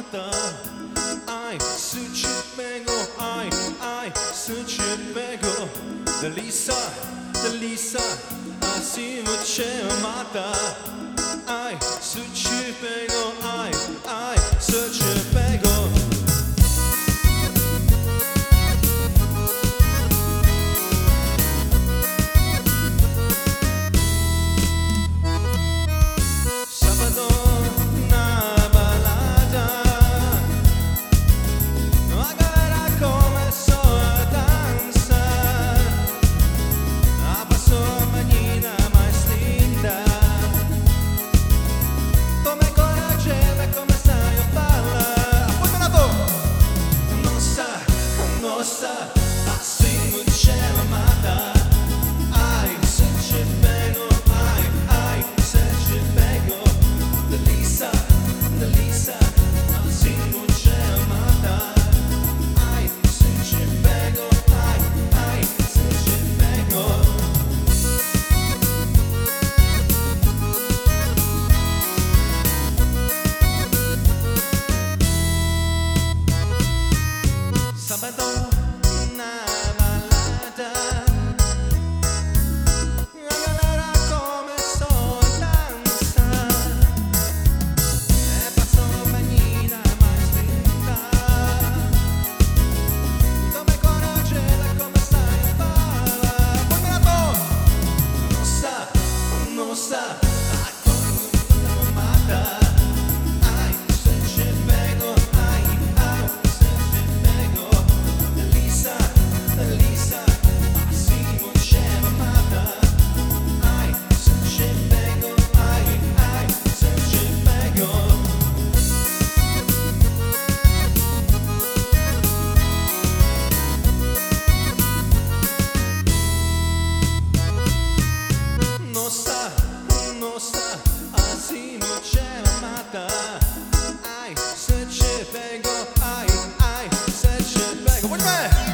chamada. Ai, se te pego, ai, se te pego. Delícia, delícia, assim me chamada. Ai, se te pego, ai, se te pego. Assim me chamada. Ai, se te pego, ai, se te pego. Delícia, delícia, assim me chamada. Ai, se te pego, ai, se te pego. Sábado na balada, a galera começou a dançar. Passou a menina mais linda. Tomei coragem, ela começou a falar. Põe na mão. Nossa, nossa, a coisa mata. Ai, se te pego, ai, se te pego. Delícia, delícia, assim me chamada. Ai, se te pego, ai, se te pego. Nossa, nossa, assim me chamada. Ai, se te pego, ai, se te pego. Muito bem!